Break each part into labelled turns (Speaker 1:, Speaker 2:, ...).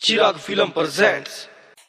Speaker 1: चिराग film presents.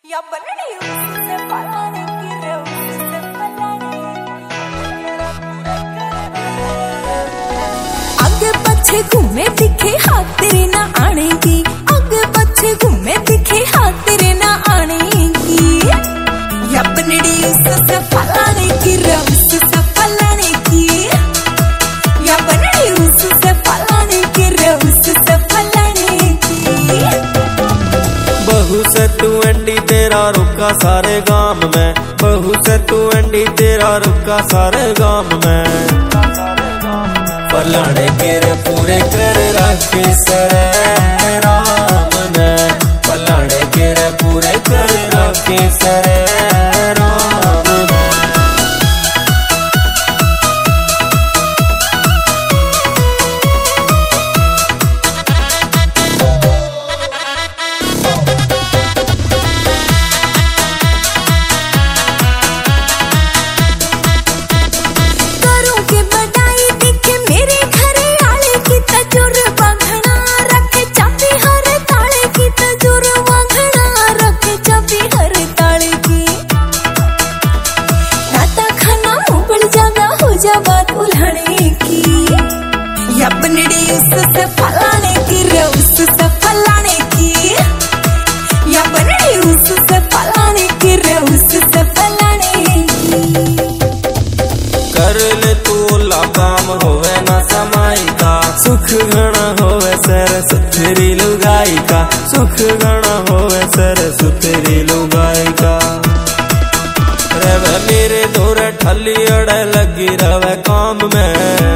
Speaker 2: आगे पीछे घूमे दिखे हाथ तेरे ना आने की, आगे पीछे घूमे दिखे हाथ तेरे ना आने की, या बनड़ी उससे फलाने की रउस से फलाने की, या बनड़ी उससे फलाने की रउस से फलाने की।
Speaker 3: बहू से तू अंडी तेरा रुका सारे गांव में, बहू से तू अंडी तेरा रुका सारे गांव में, पलाने के रे पूरे कर रखे सरे राम ने, पलाने के रे पूरे कर रखे सरे राम ने। बात उल्हने की, या बनड़ी उससे फलाने की रउस से फलाने की, या बनड़ी उससे फलाने की रउस से फलाने की। कर ले तू काम होवे ना समाई का, सुख गणा होवे सर सुथरी लुगाई का, सुख गणा होवे सर सुथरी लुगाई का। रवे मेरे दौरे ठल्ली अड़े लगी रवे काम में,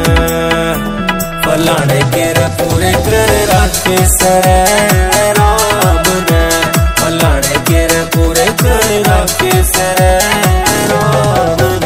Speaker 3: फलाने के रे पूरे कर रखे सरे राम ने, फलाने के रे पूरे कर रखे सरे राम ने।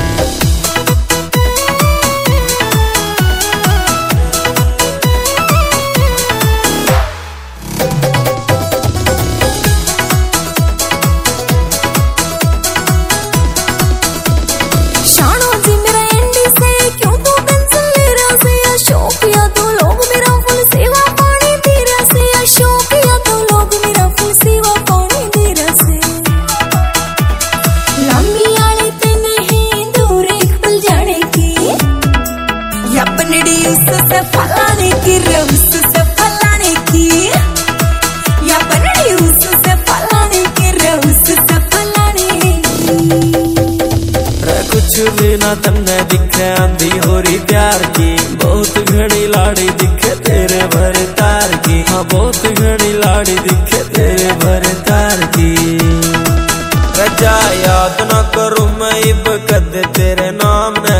Speaker 2: उससे फलाने की रउस से फलाने की, या बनड़ी उससे फलाने की रउस से फलाने की।
Speaker 3: कुछ भी ना तन्ने दिखे आंधी हो रही प्यार की, बहुत घड़ी लाड़ी दिखे तेरे भरे तार की, हाँ बहुत घड़ी लाड़ी दिखे तेरे भरे तार की। रजा याद ना करूँ मैं इब कद तेरे नाम ने,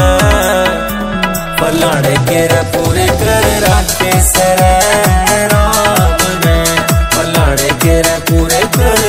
Speaker 3: फलाने के रे पूरे कर रखे सरे राम ने, फलाने के रे पूरे कर